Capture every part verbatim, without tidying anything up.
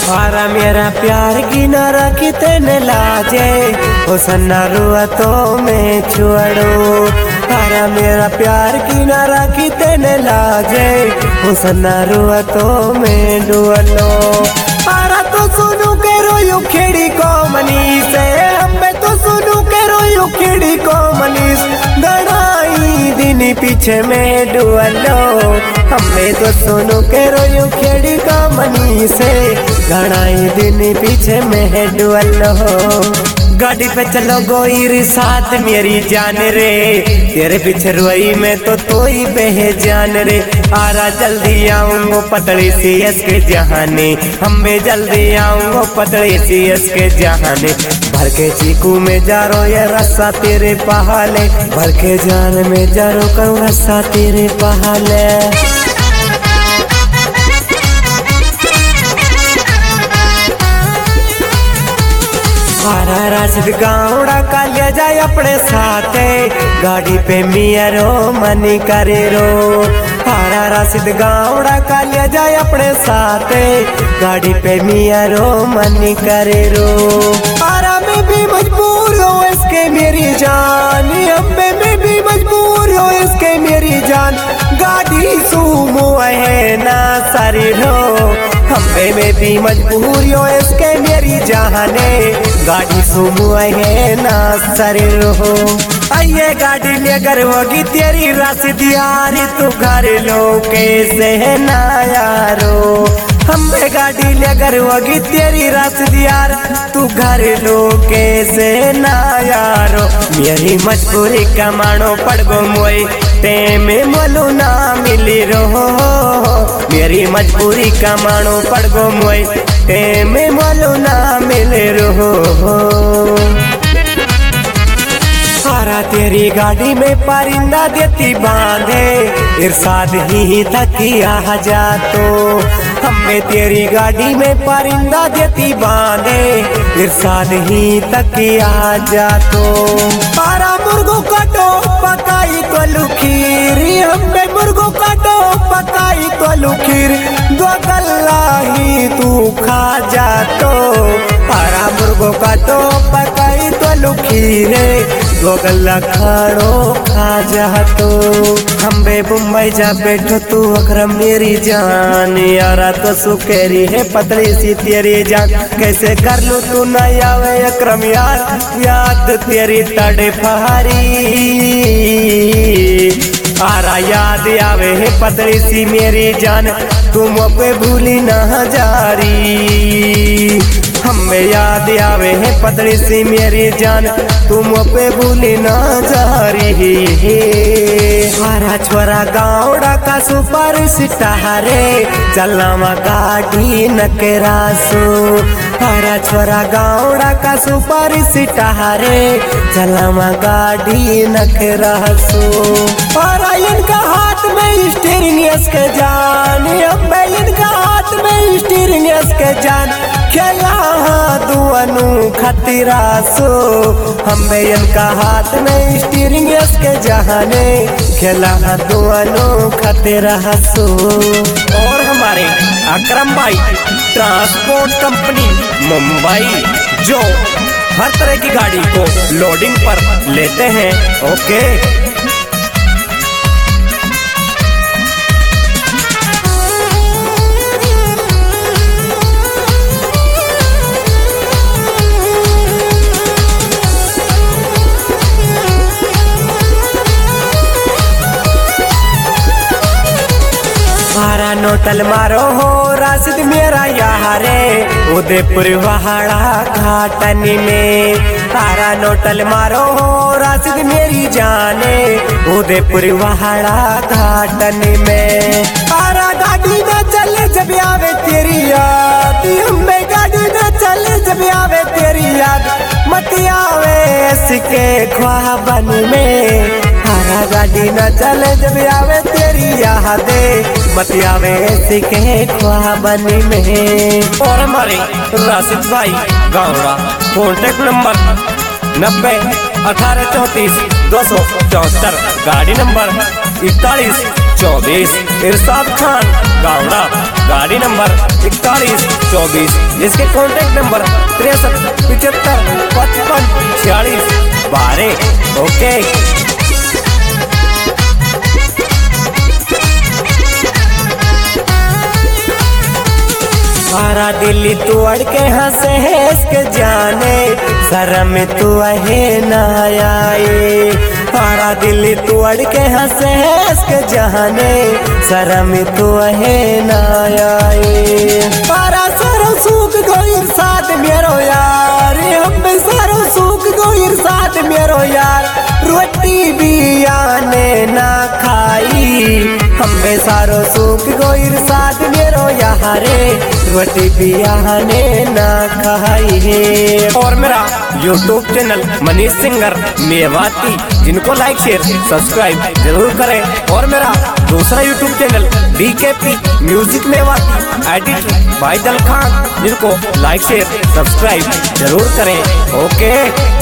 हारा मेरा प्यार की न रखी तेने लाजे ओ सन्ना रुआ तो मैं छोड़ो। हारा मेरा प्यार की न रखी तेने लाजे ओ सन्ना रुआ तो मैं डुअलो। हारा तो सुनू के रोयो खेड़ी को मनीष हमें तो सुनू के रोयो खेड़ी को मनीष गड़ाई दिन पीछे में डुअलो। हमें तो सुनू के रोयो खेड़ी का मनीष गड़ाई दिन पीछे में डुअलो। गाड़ी पे चलो गोईर साथ मेरी जान रे तेरे पीछे रोई में तो तोई बेजान रे। आरा जल्दी आऊंगो पतली सी इसके जहाने हमें जल्दी आऊंगो पतली सी इसके जहाने। भर के चीकू में जारो ये रस्सा तेरे पहाले भर के जान में जारो करूँ रस्सा तेरे पहाले। हारा राशिद गाँवड़ा का ले जाए अपने साथे गाड़ी पे मियारो मनी करे रो। हारा राशिद गाँवड़ा का ले जाए अपने साथे गाड़ी पे मियारो मनी करे रो। हारा में भी मजबूर हो इसके मेरी जान अम्बे में भी मजबूर हो इसके मेरी जान। गाड़ी सूमो है ना सारी रो हम्बे में भी मजबूर हो इसके मेरी जाने। गाड़ी सुमो है ना सरे रहो आइए गाड़ी लेकर होगी तेरी राशिद यारी तू घर लो कैसे है ना यारो। हमें गाड़ी लेकर होगी तेरी राशिद यार तू घर लो कैसे ना यारो। मेरी मजबूरी कमानो पड़ गो मोई ते में मोलू ना मिली रहो। मेरी मजबूरी कमानो पड़ गो मोई ते में मोलू ना मिले रहो। हारा तेरी गाड़ी में परिंदा देती बांधे इरशाद ही तकिया जा तो हमें तेरी गाड़ी में परिंदा देती बांधे इरशाद ही तकिया जा तो। हारा मुर्गो काटो पकाई तो लुखीर हमें मुर्गो काटो पकाई तो लुखीर दो गल्ला ही तू खा जा तो। हारा मुर्गो काटो पकाई तो लुखीर दो गल्ला खाड़ो खा जा तो। हम्बे मुंबई जा बैठो तू अकरम मेरी जान यारा तो सुकेरी है पतली सी तेरी जान। कैसे कर लूं तू न आवे अकरम यार याद तेरी तड़े फारी। आरा याद आवे है पतली सी मेरी जान तुम पे भूली ना जारी। हमें याद आवे है पतली सी मेरी जान तुम पे भूली ना जारी। हारा छोरा गाँवड़ा का सुपर सितारे चलना गाड़ी नकरासो। हारा छोरा गाँवड़ा का सुपर सितारे चलना गाड़ी नकरासो। हारा इनका हाथ में स्टीयरिंग इसके जान अम्बे इनका हाथ में स्टीयरिंग इसके जान। खेला दुअनु खतरा सो हमें इनका हाथ में स्टीयरिंग इसके जहाने खेला दुअनु खतरा सो। और हमारे अकरम भाई ट्रांसपोर्ट कंपनी मुंबई जो हर तरह की गाड़ी को लोडिंग पर लेते हैं ओके। हारा नोटल मारो हो राशिद मेरा यारे उदयपुर वहाड़ा घाटन में। हारा नोटल मारो हो राशिद मेरी जाने उदयपुर वहाड़ा घाटन में। हारा गाड़ी न चले जब आवे तेरी याद हमें गाड़ी न चले जब आवे तेरी याद मत आवे इसके ख्वाबन में। हारा गाड़ी न चले जब आवे तेरी यादे मत आवे इसके ख्वाबन में। और हमारे राशिद भाई गाँवड़ा कॉन्टेक्ट नंबर नब्बे अठारह चौंतीस दो सौ चौहत्तर गाड़ी नंबर इकतालीस चौबीस इरशाद खान गावड़ा, गाड़ी नंबर इकतालीस चौबीस, जिसके कॉन्टेक्ट नंबर तिरसठ पिछहत्तर पचपन छियालीस बारह। ओके सारा दिल्ली तू अड़ के हंसे है के जाने, शर्म तू अहे ना आए। सारा दिल्ली तू अड़ के हंसे है के जाने, शर्म तू अहे ना आए। सारा सारा सूख गो साथ मेरो यार, हम सारा सूख गो साथ मेरो यार। रोटी भी आने ना खाई, हमें सारो सूख गो साथ मेरो यारे। रोटी भी आने ना खाई है। और मेरा YouTube channel Manish singer Mewati, जिनको लाइक शेयर सब्सक्राइब जरूर करें। और मेरा दूसरा YouTube channel BKP music Mewati edit by Dal Khan, जिनको लाइक शेयर सब्सक्राइब जरूर करें। ओके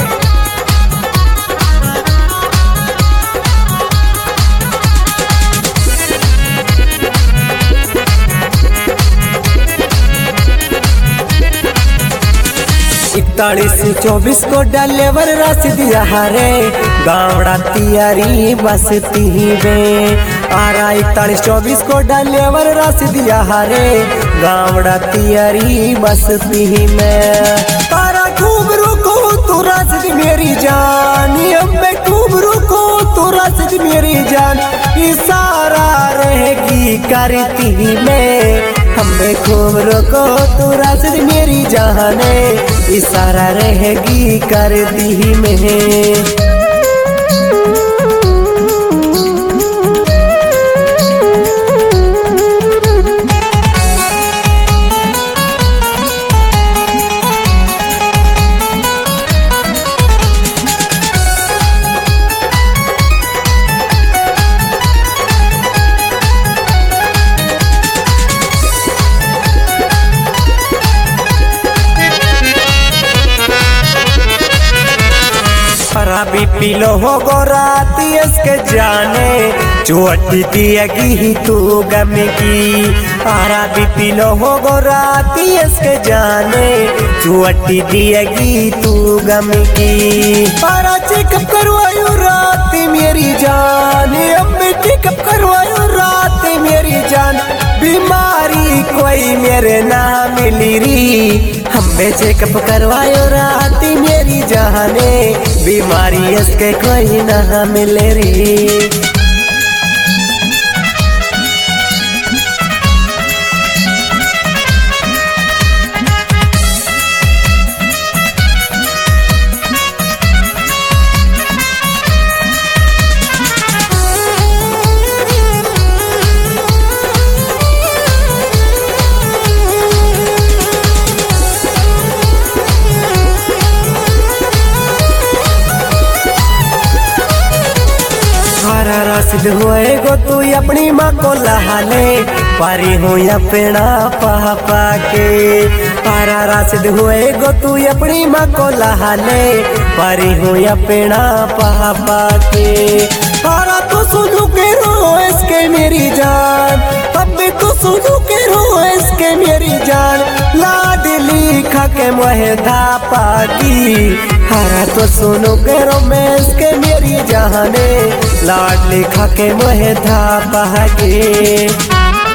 इकतालीस चौबीस को डलेवर रसीद यारे, गावड़ा तियारी बसती में। आरा इकतालीस चौबीस को डलेवर रसीद यारे, गावड़ा तियारी बसती में। तारा खूब रुको तू रसीद मेरी जान, हमें खूब रुको तू रसीद मेरी जान। इशारा रहेगी करती में, हमें खूब रोको तू रसीद मेरी जाने। इशारा रहेगी कर दी में। शराबी पीलो हो गो रात इसके जाने, चोटी दिएगी तू गम की। शराबी पीलो हो गो रात इसके जाने, चोटी दिएगी तू गम की। सारा चेकअप करवायो रात मेरी जान, अम्मी चेकअप करवायो रात मेरी जान। बीमारी कोई मेरे ना मिली री, हमें चेकअप करवायो रात मेरी जाने। बीमारी इसके कोई ना मिले री। सारा रसीद हुए गो तू अपनी माँ को लहाले, पारी हूँ अपना पापा के। सारा रसीद हुए गो तू अपनी माँ को लहाले, पारी हूँ अपना पापा के। सारा तो सुनू के रो इसके मेरी जान, अब भी तो सुनू के रो इसके मेरी जान। लाडली खा के मोहे धापा की, हारा तो सुनो के रो मैं इसके मेरी जाने। लाडली खा के मोहे धापा की।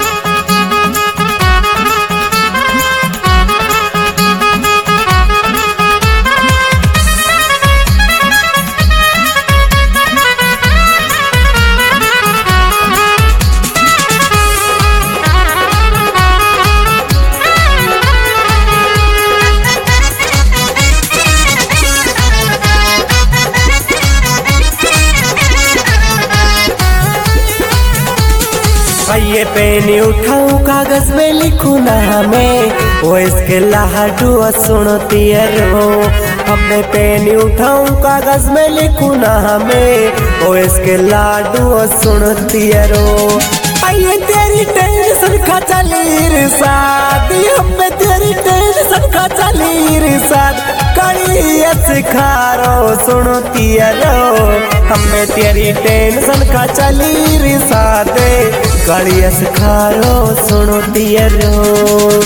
ये पेनी उठाऊं कागज में लिखूं नामे, वो इसके लाडू सुनती रो। हमने पेनी उठाऊं कागज में लिखूं नामे, वो इसके लाडू सुनती रो। आइए तेरी टेंशन खा चली रे साथ, हमें तेरी टेंशन खा चली रे साथ। गड़िया सिखारो सुनो तियरो हमें तेरी टेंशन का चली रिसा दे गड़िया सिखारो सुनो तियरो।